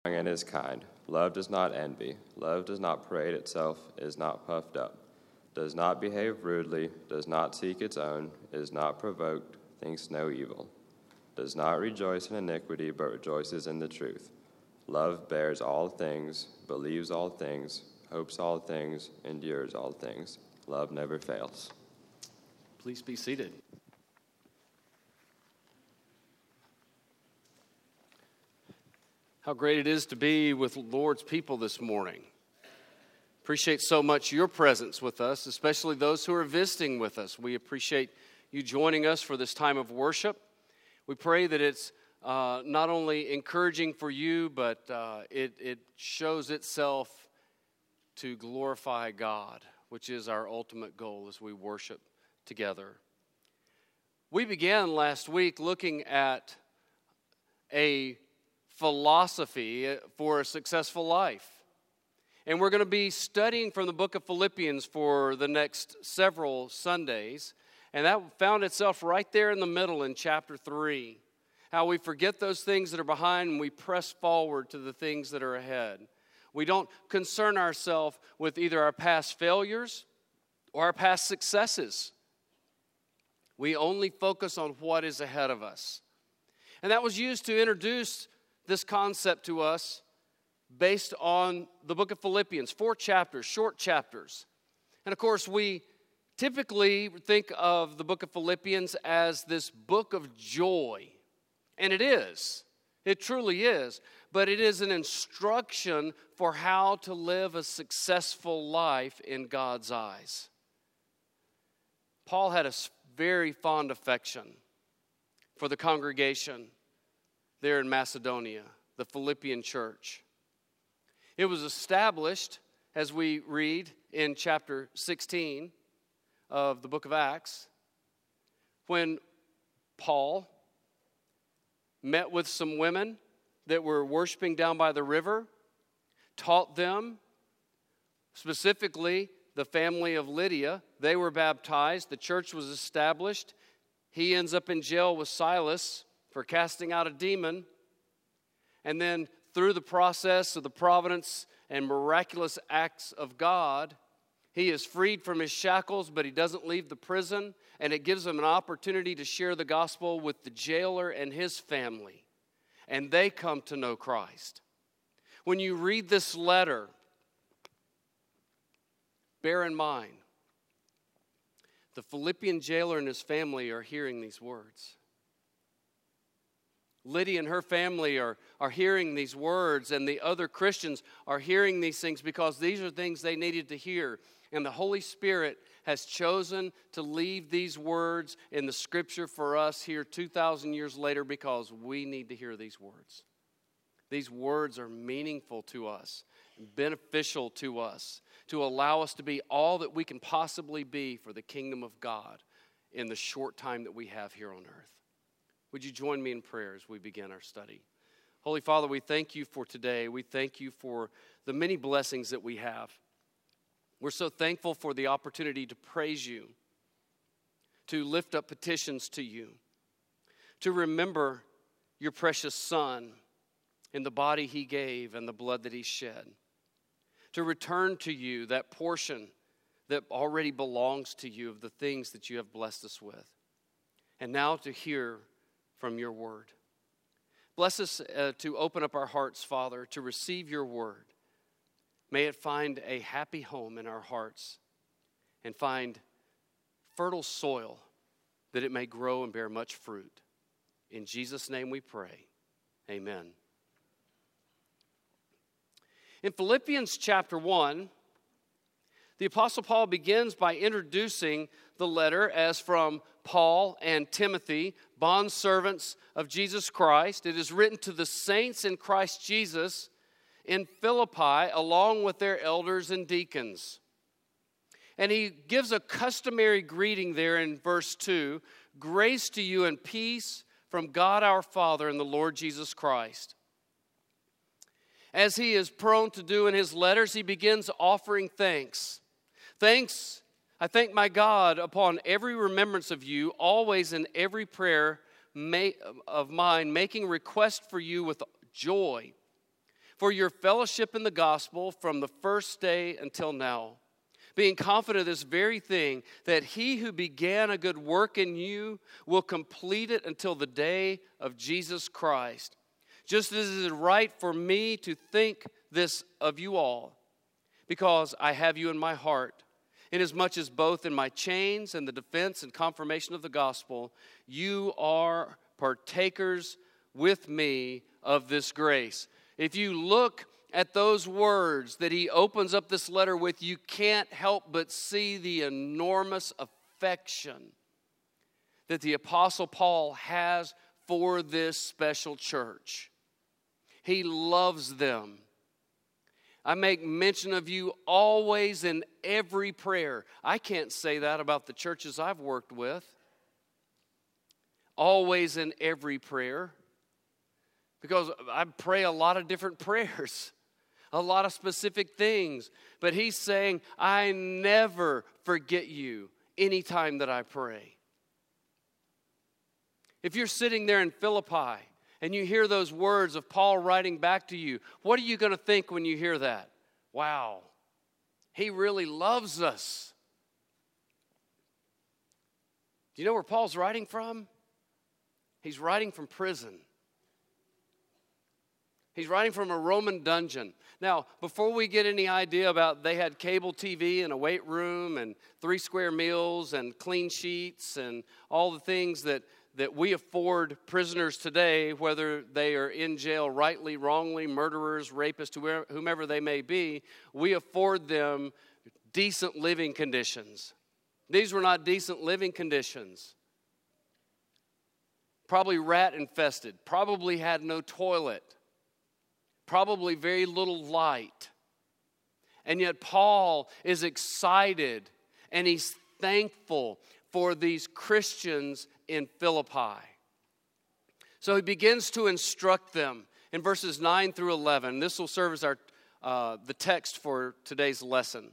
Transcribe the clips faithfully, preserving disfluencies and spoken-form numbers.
and is kind. Love does not envy. Love does not parade itself, is not puffed up, does not behave rudely, does not seek its own, is not provoked, thinks no evil, does not rejoice in iniquity, but rejoices in the truth. Love bears all things, believes all things, hopes all things, endures all things. Love never fails. Please be seated. How great it is to be with Lord's people this morning. Appreciate so much your presence with us, especially those who are visiting with us. We appreciate you joining us for this time of worship. We pray that it's uh, not only encouraging for you, but uh, it, it shows itself to glorify God, which is our ultimate goal as we worship together. We began last week looking at a philosophy for a successful life. And we're going to be studying from the book of Philippians for the next several Sundays. And that found itself right there in the middle in chapter three. How we forget those things that are behind and we press forward to the things that are ahead. We don't concern ourselves with either our past failures or our past successes. We only focus on what is ahead of us. And that was used to introduce this concept to us based on the book of Philippians, four chapters, short chapters. And of course, we typically think of the book of Philippians as this book of joy. And it is. It truly is. But it is an instruction for how to live a successful life in God's eyes. Paul had a very fond affection for the congregation there in Macedonia, the Philippian church. It was established, as we read in chapter sixteen of the book of Acts, when Paul met with some women that were worshiping down by the river, taught them, specifically the family of Lydia. They were baptized. The church was established. He ends up in jail with Silas for casting out a demon. And then through the process of the providence and miraculous acts of God, he is freed from his shackles, but he doesn't leave the prison. And it gives him an opportunity to share the gospel with the jailer and his family. And they come to know Christ. When you read this letter, bear in mind, the Philippian jailer and his family are hearing these words. Lydia and her family are, are hearing these words, and the other Christians are hearing these things because these are things they needed to hear. And the Holy Spirit has chosen to leave these words in the Scripture for us here two thousand years later because we need to hear these words. These words are meaningful to us, beneficial to us, to allow us to be all that we can possibly be for the kingdom of God in the short time that we have here on earth. Would you join me in prayer as we begin our study? Holy Father, we thank you for today. We thank you for the many blessings that we have. We're so thankful for the opportunity to praise you, to lift up petitions to you, to remember your precious Son and the body he gave and the blood that he shed, to return to you that portion that already belongs to you of the things that you have blessed us with, and now to hear from your word. Bless us uh, to open up our hearts, Father, to receive your word. May it find a happy home in our hearts and find fertile soil that it may grow and bear much fruit. In Jesus' name we pray. Amen. In Philippians chapter one, the Apostle Paul begins by introducing the letter as from Paul and Timothy, bondservants of Jesus Christ. It is written to the saints in Christ Jesus in Philippi, along with their elders and deacons. And he gives a customary greeting there in verse two, grace to you and peace from God our Father and the Lord Jesus Christ. As he is prone to do in his letters, he begins offering thanks. Thanks, I thank my God upon every remembrance of you, always in every prayer of mine, making request for you with joy, for your fellowship in the gospel from the first day until now, being confident of this very thing, that he who began a good work in you will complete it until the day of Jesus Christ. Just as it is right for me to think this of you all, because I have you in my heart, inasmuch as both in my chains and the defense and confirmation of the gospel, you are partakers with me of this grace. If you look at those words that he opens up this letter with, you can't help but see the enormous affection that the Apostle Paul has for this special church. He loves them. I make mention of you always in every prayer. I can't say that about the churches I've worked with. Always in every prayer. Because I pray a lot of different prayers, a lot of specific things. But he's saying, I never forget you anytime that I pray. If you're sitting there in Philippi and you hear those words of Paul writing back to you, what are you going to think when you hear that? Wow, he really loves us. Do you know where Paul's writing from? He's writing from prison. He's writing from a Roman dungeon. Now, before we get any idea about they had cable T V and a weight room and three square meals and clean sheets and all the things that, that we afford prisoners today, whether they are in jail rightly, wrongly, murderers, rapists, whomever they may be, we afford them decent living conditions. These were not decent living conditions. Probably rat infested, probably had no toilet. Probably very little light. And yet Paul is excited and he's thankful for these Christians in Philippi. So he begins to instruct them in verses nine through eleven. This will serve as our uh, the text for today's lesson.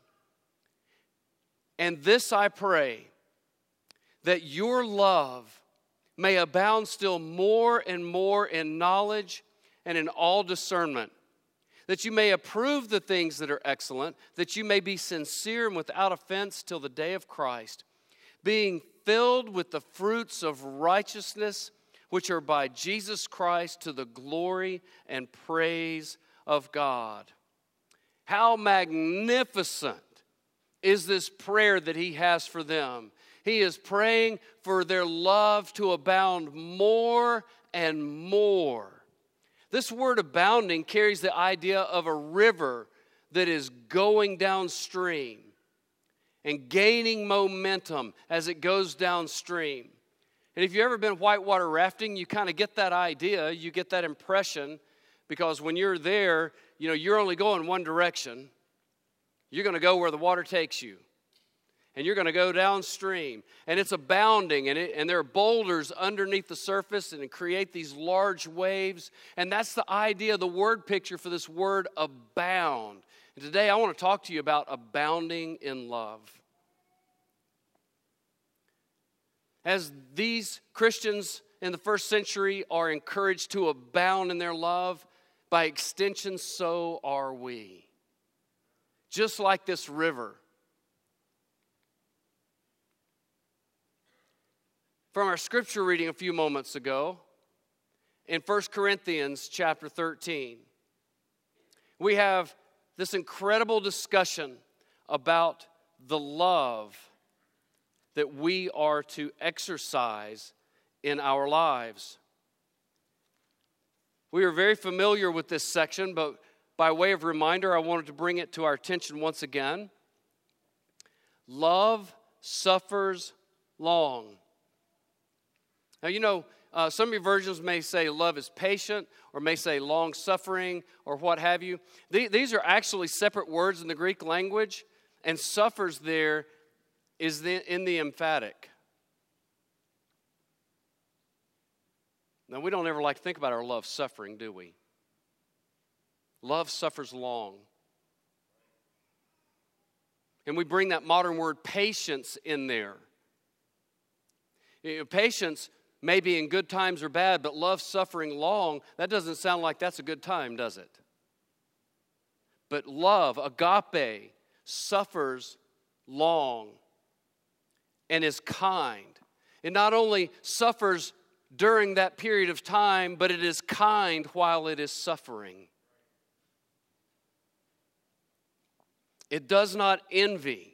And this I pray, that your love may abound still more and more in knowledge and in all discernment, that you may approve the things that are excellent, that you may be sincere and without offense till the day of Christ, being filled with the fruits of righteousness, which are by Jesus Christ to the glory and praise of God. How magnificent is this prayer that he has for them. He is praying for their love to abound more and more. This word abounding carries the idea of a river that is going downstream and gaining momentum as it goes downstream. And if you've ever been whitewater rafting, you kind of get that idea, you get that impression, because when you're there, you know, you're only going one direction. You're going to go where the water takes you. And you're going to go downstream. And it's abounding. And, it, and there are boulders underneath the surface and it create these large waves. And that's the idea, the word picture for this word abound. And today I want to talk to you about abounding in love. As these Christians in the first century are encouraged to abound in their love, by extension, so are we. Just like this river. From our scripture reading a few moments ago, in First Corinthians chapter thirteen, we have this incredible discussion about the love that we are to exercise in our lives. We are very familiar with this section, but by way of reminder, I wanted to bring it to our attention once again. Love suffers long. Now, you know, uh, some of your versions may say love is patient or may say long-suffering or what have you. Th- these are actually separate words in the Greek language, and suffers there is the, in the emphatic. Now, we don't ever like to think about our love suffering, do we? Love suffers long. And we bring that modern word patience in there. You know, patience may be in good times or bad, but love suffering long, that doesn't sound like that's a good time, does it? But love, agape, suffers long and is kind. It not only suffers during that period of time, but it is kind while it is suffering. It does not envy.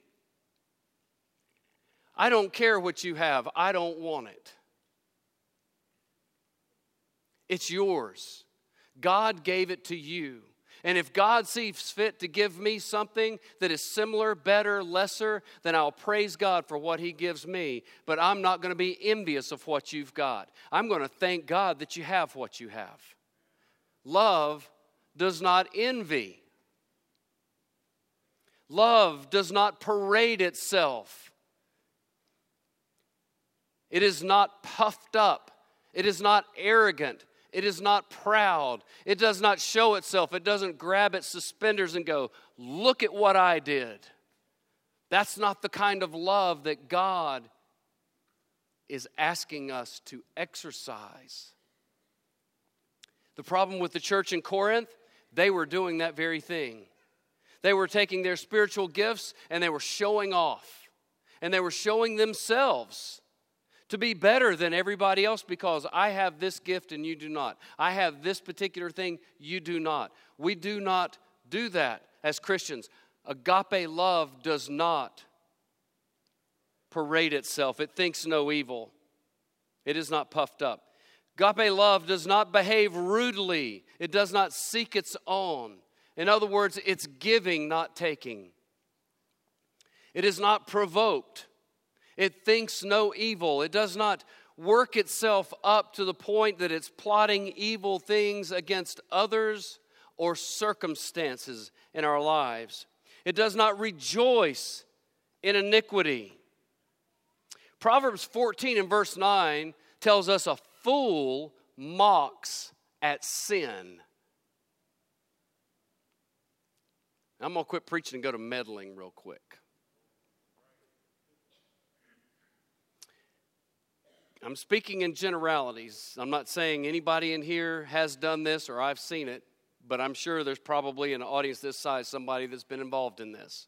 I don't care what you have. I don't want it. It's yours. God gave it to you. And if God sees fit to give me something that is similar, better, lesser, then I'll praise God for what He gives me. But I'm not going to be envious of what you've got. I'm going to thank God that you have what you have. Love does not envy. Love does not parade itself. It is not puffed up. It is not arrogant. It is not proud. It does not show itself. It doesn't grab its suspenders and go, look at what I did. That's not the kind of love that God is asking us to exercise. The problem with the church in Corinth, they were doing that very thing. They were taking their spiritual gifts and they were showing off. And they were showing themselves to be better than everybody else because I have this gift and you do not. I have this particular thing, you do not. We do not do that as Christians. Agape love does not parade itself. It thinks no evil. It is not puffed up. Agape love does not behave rudely. It does not seek its own. In other words, it's giving, not taking. It is not provoked. It thinks no evil. It does not work itself up to the point that it's plotting evil things against others or circumstances in our lives. It does not rejoice in iniquity. Proverbs fourteen and verse nine tells us a fool mocks at sin. I'm going to quit preaching and go to meddling real quick. I'm speaking in generalities. I'm not saying anybody in here has done this or I've seen it, but I'm sure there's probably in an audience this size somebody that's been involved in this.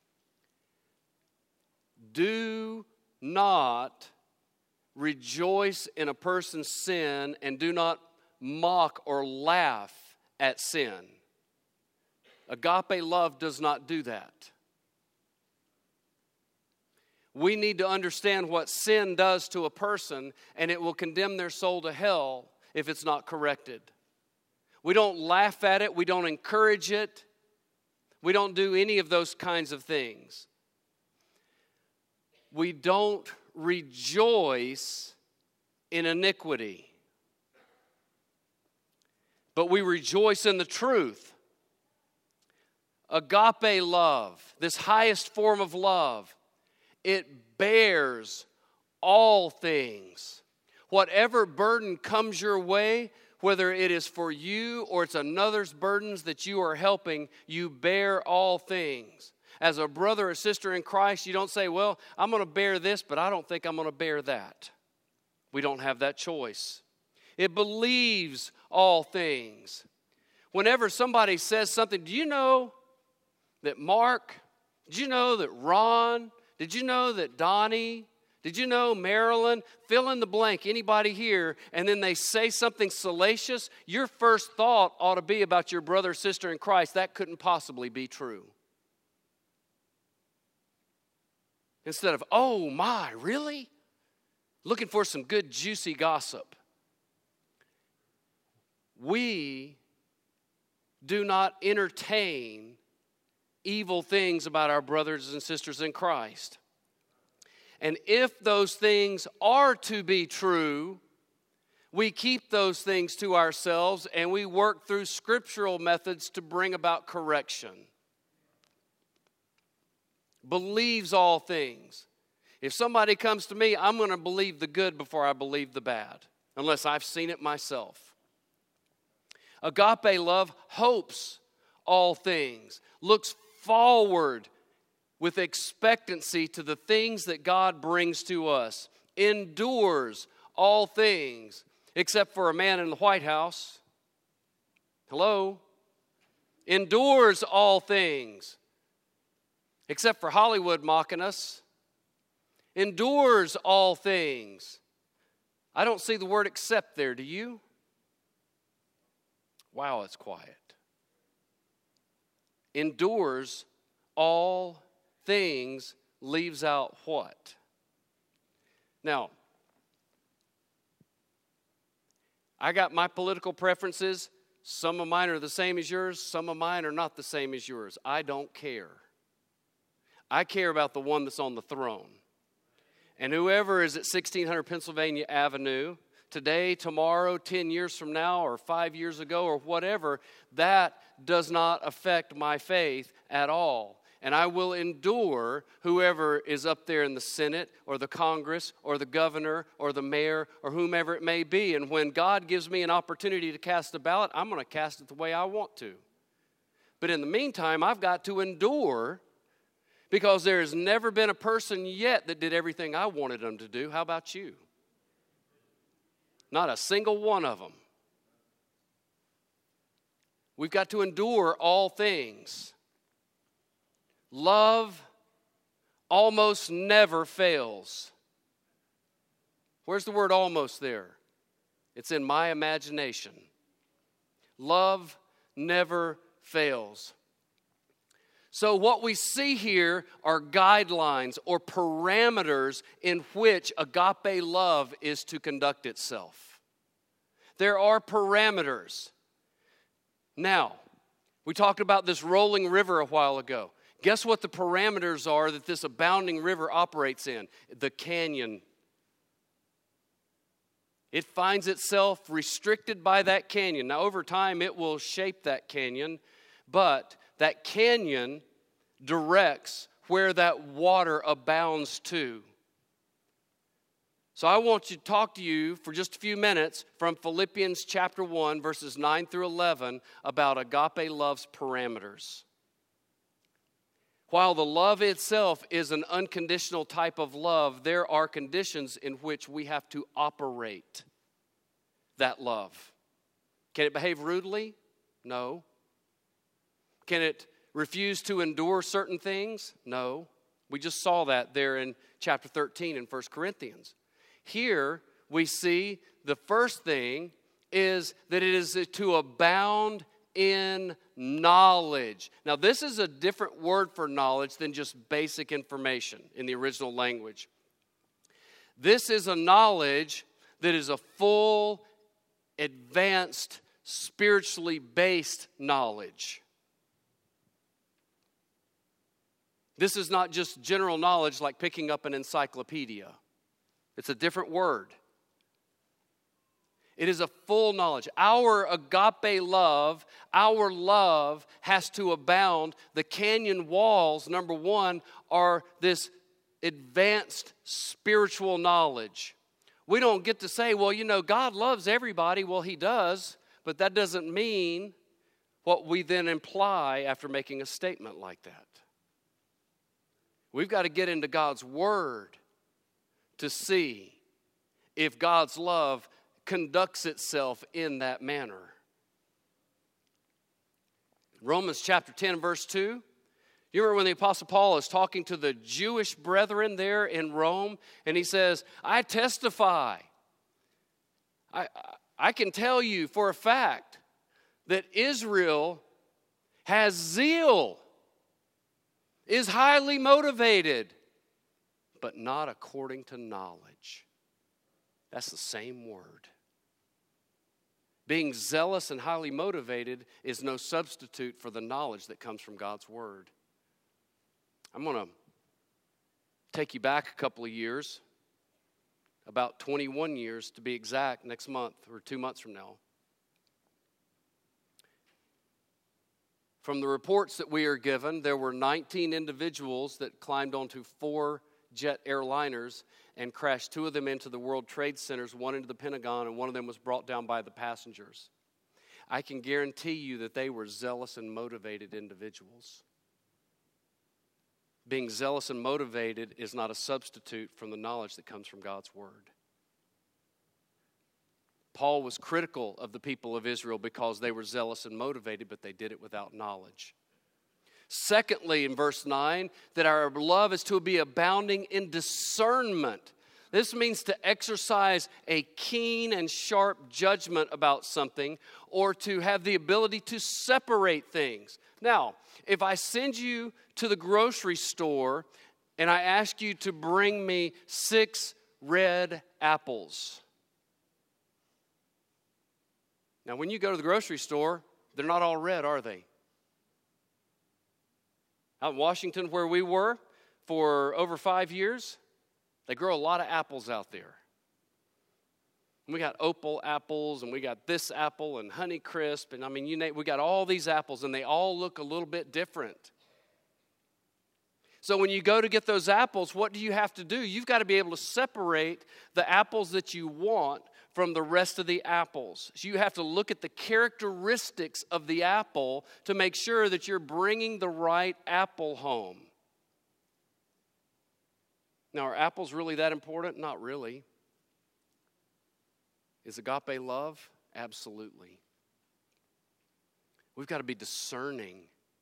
Do not rejoice in a person's sin and do not mock or laugh at sin. Agape love does not do that. We need to understand what sin does to a person, and it will condemn their soul to hell if it's not corrected. We don't laugh at it. We don't encourage it. We don't do any of those kinds of things. We don't rejoice in iniquity, but we rejoice in the truth. Agape love, this highest form of love, it bears all things. Whatever burden comes your way, whether it is for you or it's another's burdens that you are helping, you bear all things. As a brother or sister in Christ, you don't say, well, I'm going to bear this, but I don't think I'm going to bear that. We don't have that choice. It believes all things. Whenever somebody says something, do you know that Mark, did you know that Ron, did you know that Donnie, did you know Marilyn, fill in the blank, anybody here, and then they say something salacious, your first thought ought to be about your brother or sister in Christ. That couldn't possibly be true. Instead of, oh my, really? Looking for some good juicy gossip. We do not entertain evil things about our brothers and sisters in Christ. And if those things are to be true, we keep those things to ourselves and we work through scriptural methods to bring about correction. Believes all things. If somebody comes to me, I'm going to believe the good before I believe the bad, unless I've seen it myself. Agape love hopes all things, looks forward with expectancy to the things that God brings to us, endures all things, except for a man in the White House. Hello? endures all things, except for Hollywood mocking us. Endures all things. I don't see the word except there, do you? Wow, it's quiet. Endures all things leaves out what? Now, I got my political preferences. Some of mine are the same as yours. Some of mine are not the same as yours. I don't care. I care about the one that's on the throne. And whoever is at sixteen hundred Pennsylvania Avenue, today, tomorrow, ten years from now, or five years ago, or whatever, that does not affect my faith at all. And I will endure whoever is up there in the Senate or the Congress or the governor or the mayor or whomever it may be. And when God gives me an opportunity to cast a ballot, I'm going to cast it the way I want to. But in the meantime, I've got to endure, because there has never been a person yet that did everything I wanted them to do. How about you? Not a single one of them. We've got to endure all things. Love almost never fails. Where's the word almost there? It's in my imagination. Love never fails. So what we see here are guidelines or parameters in which agape love is to conduct itself. There are parameters. Now, we talked about this rolling river a while ago. Guess what the parameters are that this abounding river operates in? The canyon. It finds itself restricted by that canyon. Now, over time, it will shape that canyon, but that canyon directs where that water abounds to. So I want to talk to you for just a few minutes from Philippians chapter one, verses nine through eleven, about agape love's parameters. While the love itself is an unconditional type of love, there are conditions in which we have to operate that love. Can it behave rudely? No. Can it refuse to endure certain things? No. We just saw that there in chapter thirteen in First Corinthians. Here we see the first thing is that it is to abound in knowledge. Now, this is a different word for knowledge than just basic information in the original language. This is a knowledge that is a full, advanced, spiritually based knowledge. This is not just general knowledge like picking up an encyclopedia. It's a different word. It is a full knowledge. Our agape love, our love has to abound. The canyon walls, number one, are this advanced spiritual knowledge. We don't get to say, well, you know, God loves everybody. Well, He does, but that doesn't mean what we then imply after making a statement like that. We've got to get into God's Word to see if God's love conducts itself in that manner. Romans chapter ten, verse two. You remember when the Apostle Paul is talking to the Jewish brethren there in Rome, and he says, I testify. I, I can tell you for a fact that Israel has zeal, is highly motivated, but not according to knowledge. That's the same word. Being zealous and highly motivated is no substitute for the knowledge that comes from God's Word. I'm going to take you back a couple of years, about twenty-one years to be exact, next month or two months from now. From the reports that we are given, there were nineteen individuals that climbed onto four jet airliners and crashed two of them into the World Trade Centers, one into the Pentagon, and one of them was brought down by the passengers. I can guarantee you that they were zealous and motivated individuals. Being zealous and motivated is not a substitute from the knowledge that comes from God's Word. Paul was critical of the people of Israel because they were zealous and motivated, but they did it without knowledge. Secondly, in verse nine, that our love is to be abounding in discernment. This means to exercise a keen and sharp judgment about something, or to have the ability to separate things. Now, if I send you to the grocery store and I ask you to bring me six red apples. Now, when you go to the grocery store, they're not all red, are they? Out in Washington, where we were for over five years, they grow a lot of apples out there. We got opal apples, and we got this apple and Honeycrisp, and I mean, you name, we got all these apples, and they all look a little bit different. So when you go to get those apples, what do you have to do? You've got to be able to separate the apples that you want from the rest of the apples. So you have to look at the characteristics of the apple to make sure that you're bringing the right apple home. Now, are apples really that important? Not really. Is agape love? Absolutely. We've got to be discerning.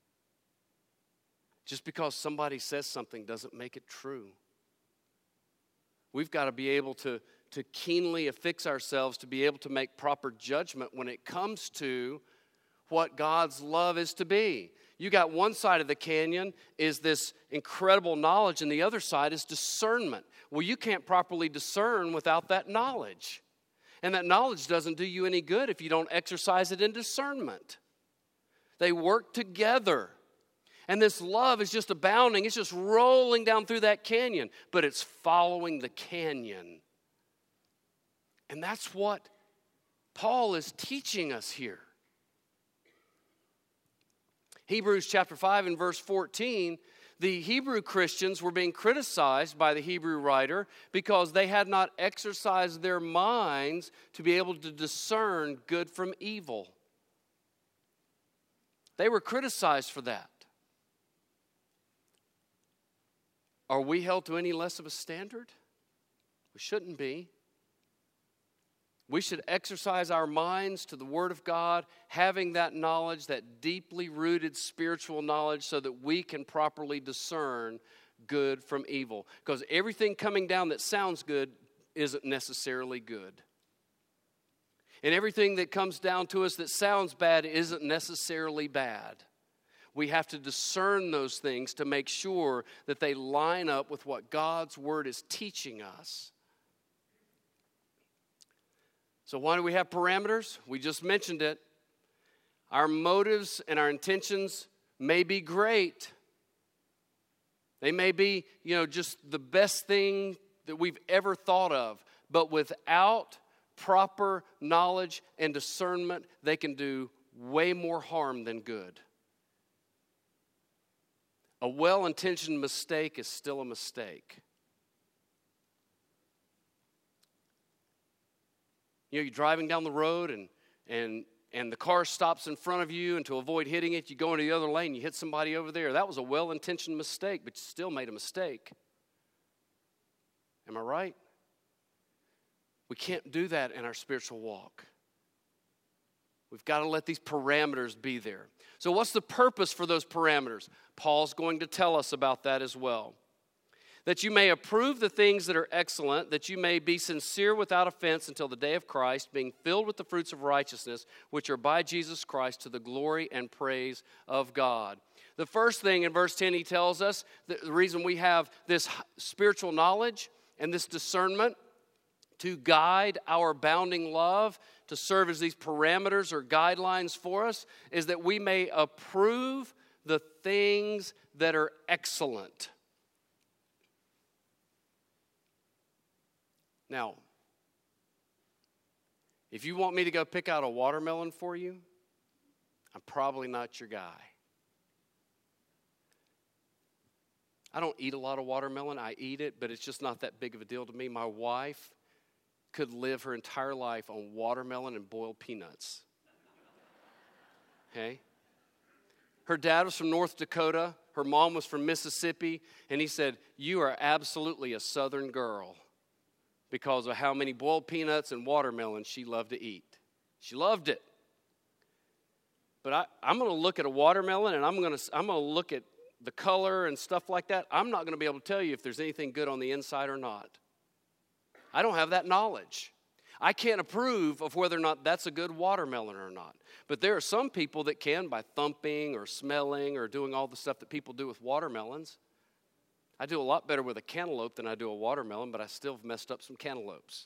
Just because somebody says something doesn't make it true. We've got to be able to, to keenly affix ourselves to be able to make proper judgment when it comes to what God's love is to be. You got one side of the canyon is this incredible knowledge, and the other side is discernment. Well, you can't properly discern without that knowledge. And that knowledge doesn't do you any good if you don't exercise it in discernment. They work together. And this love is just abounding. It's just rolling down through that canyon, but it's following the canyon. And that's what Paul is teaching us here. Hebrews chapter five and verse fourteen, the Hebrew Christians were being criticized by the Hebrew writer because they had not exercised their minds to be able to discern good from evil. They were criticized for that. Are we held to any less of a standard? We shouldn't be. We should exercise our minds to the Word of God, having that knowledge, that deeply rooted spiritual knowledge, so that we can properly discern good from evil. Because everything coming down that sounds good isn't necessarily good. And everything that comes down to us that sounds bad isn't necessarily bad. We have to discern those things to make sure that they line up with what God's Word is teaching us. So why do we have parameters? We just mentioned it. Our motives and our intentions may be great. They may be, you know, just the best thing that we've ever thought of. But without proper knowledge and discernment, they can do way more harm than good. A well-intentioned mistake is still a mistake. You know, you're driving down the road and and and the car stops in front of you, and to avoid hitting it, you go into the other lane, you hit somebody over there. That was a well-intentioned mistake, but you still made a mistake. Am I right? We can't do that in our spiritual walk. We've got to let these parameters be there. So what's the purpose for those parameters? Paul's going to tell us about that as well. That you may approve the things that are excellent, that you may be sincere without offense until the day of Christ, being filled with the fruits of righteousness, which are by Jesus Christ to the glory and praise of God. The first thing in verse ten, he tells us that the reason we have this spiritual knowledge and this discernment to guide our abounding love, to serve as these parameters or guidelines for us, is that we may approve the things that are excellent. Now, if you want me to go pick out a watermelon for you, I'm probably not your guy. I don't eat a lot of watermelon. I eat it, but it's just not that big of a deal to me. My wife could live her entire life on watermelon and boiled peanuts. Okay? Her dad was from North Dakota. Her mom was from Mississippi. And he said, "You are absolutely a Southern girl." because of how many boiled peanuts and watermelon she loved to eat. She loved it. But I, I'm going to look at a watermelon, and I'm going to I'm going to look at the color and stuff like that. I'm not going to be able to tell you if there's anything good on the inside or not. I don't have that knowledge. I can't approve of whether or not that's a good watermelon or not. But there are some people that can by thumping or smelling or doing all the stuff that people do with watermelons. I do a lot better with a cantaloupe than I do a watermelon, but I still have messed up some cantaloupes.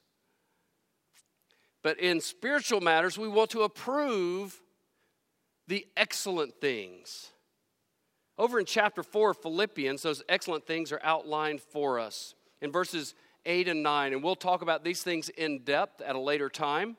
But in spiritual matters, we want to approve the excellent things. Over in chapter four of Philippians, those excellent things are outlined for us in verses eight and nine. And we'll talk about these things in depth at a later time.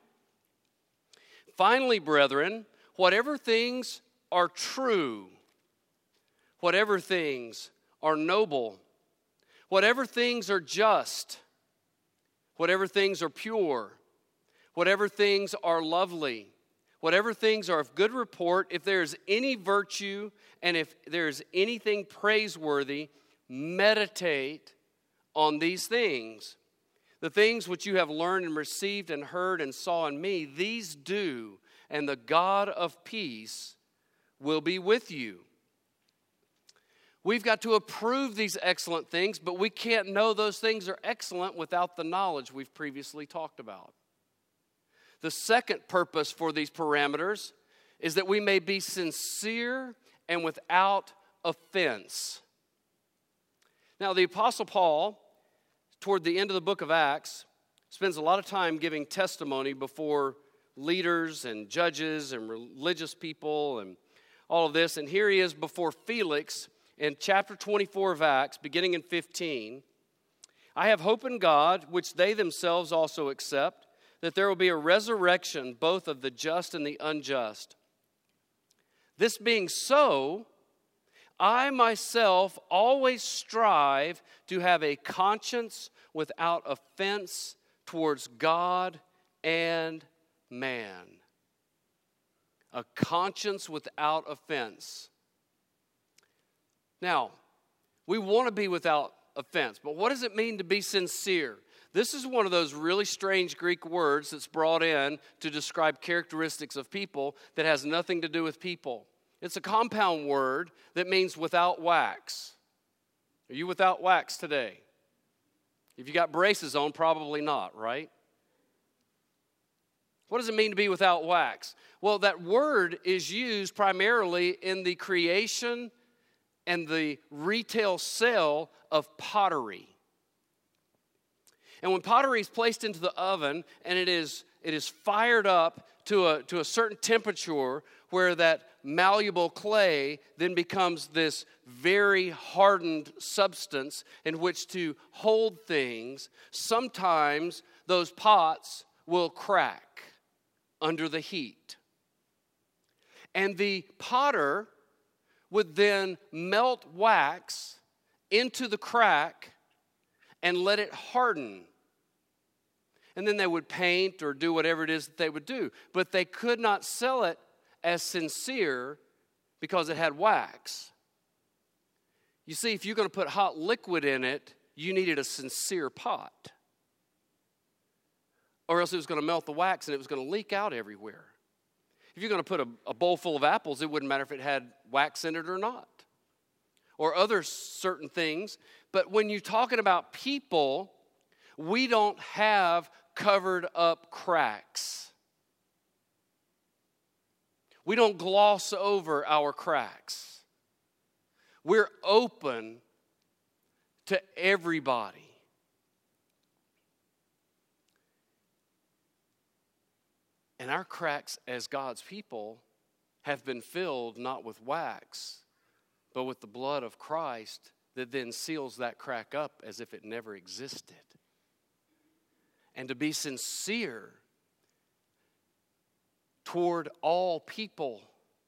Finally, brethren, whatever things are true, whatever things are noble, whatever things are just, whatever things are pure, whatever things are lovely, whatever things are of good report, if there is any virtue and if there is anything praiseworthy, meditate on these things. The things which you have learned and received and heard and saw in me, these do, and the God of peace will be with you. We've got to approve these excellent things, but we can't know those things are excellent without the knowledge we've previously talked about. The second purpose for these parameters is that we may be sincere and without offense. Now, the Apostle Paul, toward the end of the book of Acts, spends a lot of time giving testimony before leaders and judges and religious people and all of this. And here he is before Felix in chapter twenty-four of Acts, beginning in fifteen. I have hope in God, which they themselves also accept, that there will be a resurrection both of the just and the unjust. This being so, I myself always strive to have a conscience without offense towards God and man. A conscience without offense. Now, we want to be without offense, but what does it mean to be sincere? This is one of those really strange Greek words that's brought in to describe characteristics of people that has nothing to do with people. It's a compound word that means without wax. Are you without wax today? If you got braces on, probably not, right? What does it mean to be without wax? Well, that word is used primarily in the creation and the retail sale of pottery. And when pottery is placed into the oven and it is it is fired up to a to a certain temperature where that malleable clay then becomes this very hardened substance in which to hold things, sometimes those pots will crack under the heat. And the potter would then melt wax into the crack and let it harden. And then they would paint or do whatever it is that they would do. But they could not sell it as sincere because it had wax. You see, if you're going to put hot liquid in it, you needed a sincere pot. Or else it was going to melt the wax and it was going to leak out everywhere. If you're going to put a, a bowl full of apples, it wouldn't matter if it had wax in it or not. Or other certain things. But when you're talking about people, we don't have covered up cracks. We don't gloss over our cracks. We're open to everybody. And our cracks as God's people have been filled not with wax, but with the blood of Christ that then seals that crack up as if it never existed. And to be sincere toward all people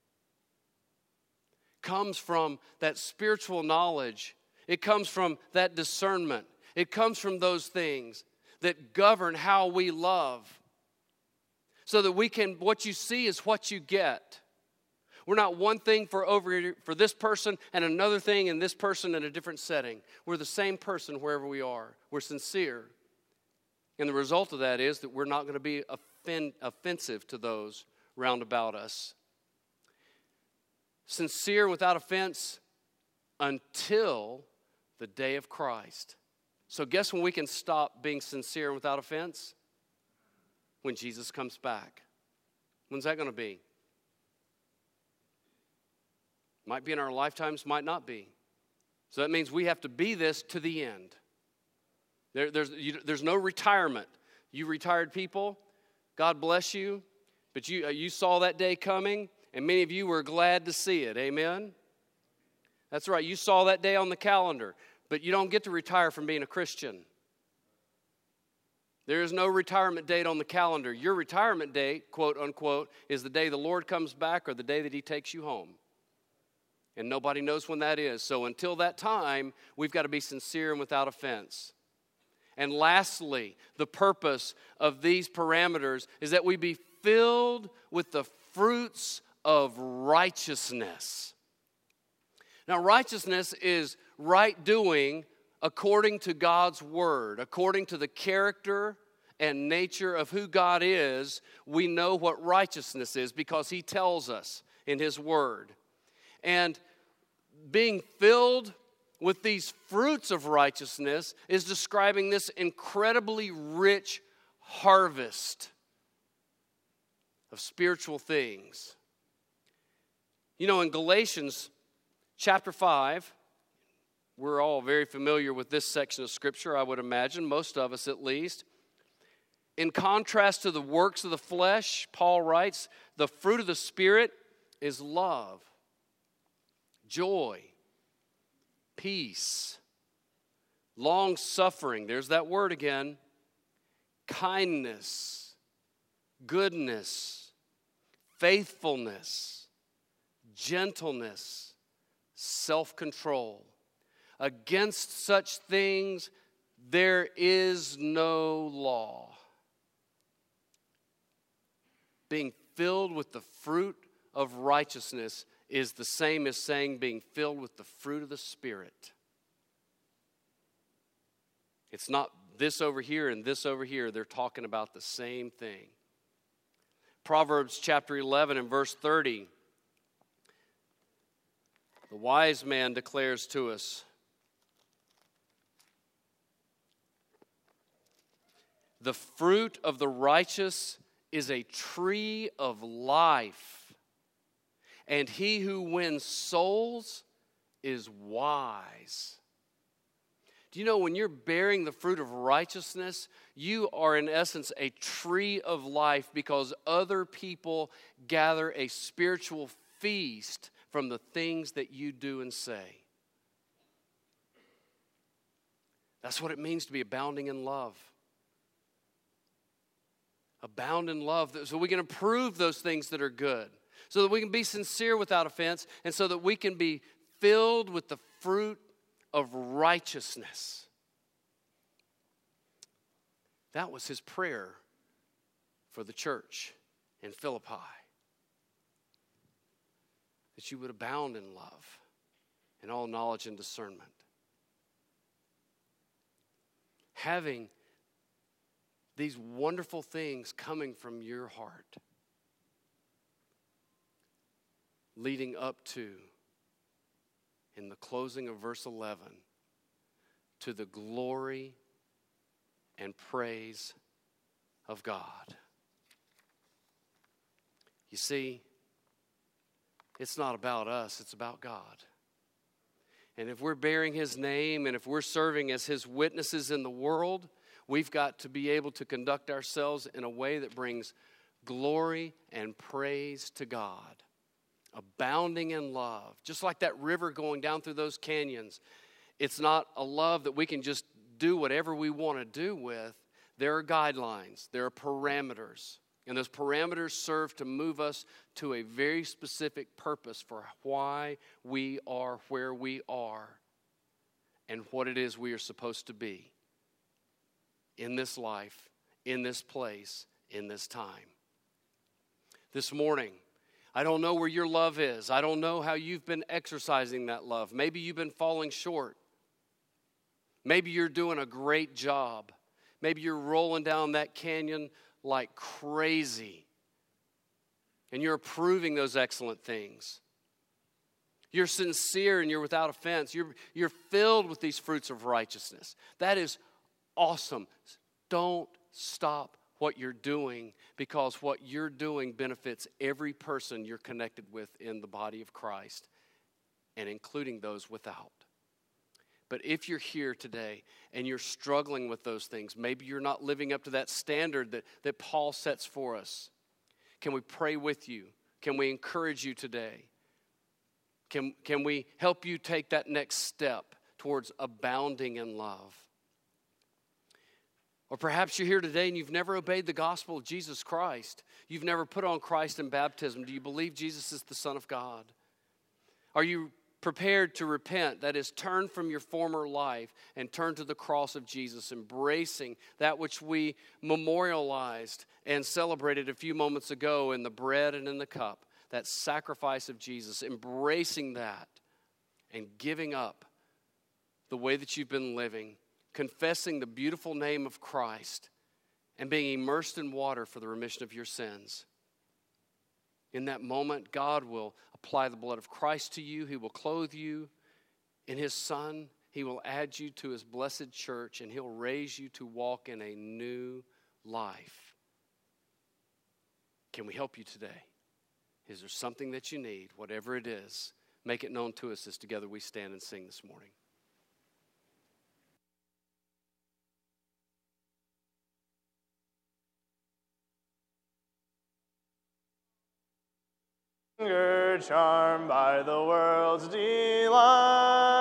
comes from that spiritual knowledge. It comes from that discernment. It comes from those things that govern how we love. So that we can, what you see is what you get. We're not one thing for over for this person and another thing and this person in a different setting. We're the same person wherever we are. We're sincere. And the result of that is that we're not going to be offend, offensive to those round about us. Sincere without offense until the day of Christ. So guess when we can stop being sincere and without offense? When Jesus comes back. When's that going to be? Might be in our lifetimes, might not be. So that means we have to be this to the end. There, there's, you, there's no retirement. You retired people, God bless you, but you, uh, you saw that day coming, and many of you were glad to see it. Amen? That's right. You saw that day on the calendar, but you don't get to retire from being a Christian. There is no retirement date on the calendar. Your retirement date, quote unquote, is the day the Lord comes back or the day that He takes you home. And nobody knows when that is. So until that time, we've got to be sincere and without offense. And lastly, the purpose of these parameters is that we be filled with the fruits of righteousness. Now, righteousness is right doing according to God's word, according to the character and nature of who God is. We know what righteousness is because He tells us in His word. And being filled with these fruits of righteousness is describing this incredibly rich harvest of spiritual things. You know, in Galatians chapter five, we're all very familiar with this section of Scripture, I would imagine, most of us at least. In contrast to the works of the flesh, Paul writes, the fruit of the Spirit is love, joy, peace, long-suffering, there's that word again, kindness, goodness, faithfulness, gentleness, self-control. Against such things there is no law. Being filled with the fruit of righteousness is the same as saying being filled with the fruit of the Spirit. It's not this over here and this over here. They're talking about the same thing. Proverbs chapter eleven and verse thirty. The wise man declares to us, the fruit of the righteous is a tree of life, and he who wins souls is wise. Do you know when you're bearing the fruit of righteousness, you are in essence a tree of life because other people gather a spiritual feast from the things that you do and say. That's what it means to be abounding in love. Abound in love, so we can approve those things that are good, so that we can be sincere without offense, and so that we can be filled with the fruit of righteousness. That was his prayer for the church in Philippi. That you would abound in love and all knowledge and discernment. Having these wonderful things coming from your heart, leading up to, in the closing of verse eleven, to the glory and praise of God. You see, it's not about us, it's about God. And if we're bearing His name and if we're serving as His witnesses in the world, we've got to be able to conduct ourselves in a way that brings glory and praise to God. Abounding in love. Just like that river going down through those canyons. It's not a love that we can just do whatever we want to do with. There are guidelines. There are parameters. And those parameters serve to move us to a very specific purpose for why we are where we are and what it is we are supposed to be in this life, in this place, in this time. This morning, I don't know where your love is. I don't know how you've been exercising that love. Maybe you've been falling short. Maybe you're doing a great job. Maybe you're rolling down that canyon like crazy, and you're approving those excellent things. You're sincere and you're without offense. You're, you're filled with these fruits of righteousness. That is awesome. Don't stop what you're doing, because what you're doing benefits every person you're connected with in the body of Christ, and including those without. But if you're here today and you're struggling with those things, maybe you're not living up to that standard that, that Paul sets for us, can we pray with you? Can we encourage you today? Can, can we help you take that next step towards abounding in love? Or perhaps you're here today and you've never obeyed the gospel of Jesus Christ. You've never put on Christ in baptism. Do you believe Jesus is the Son of God? Are you prepared to repent, that is, turn from your former life and turn to the cross of Jesus, embracing that which we memorialized and celebrated a few moments ago in the bread and in the cup, that sacrifice of Jesus, embracing that and giving up the way that you've been living, confessing the beautiful name of Christ, and being immersed in water for the remission of your sins. In that moment, God will apply the blood of Christ to you. He will clothe you in His Son. He will add you to His blessed church, and He'll raise you to walk in a new life. Can we help you today? Is there something that you need? Whatever it is, make it known to us as together we stand and sing this morning. Charmed by the world's delight.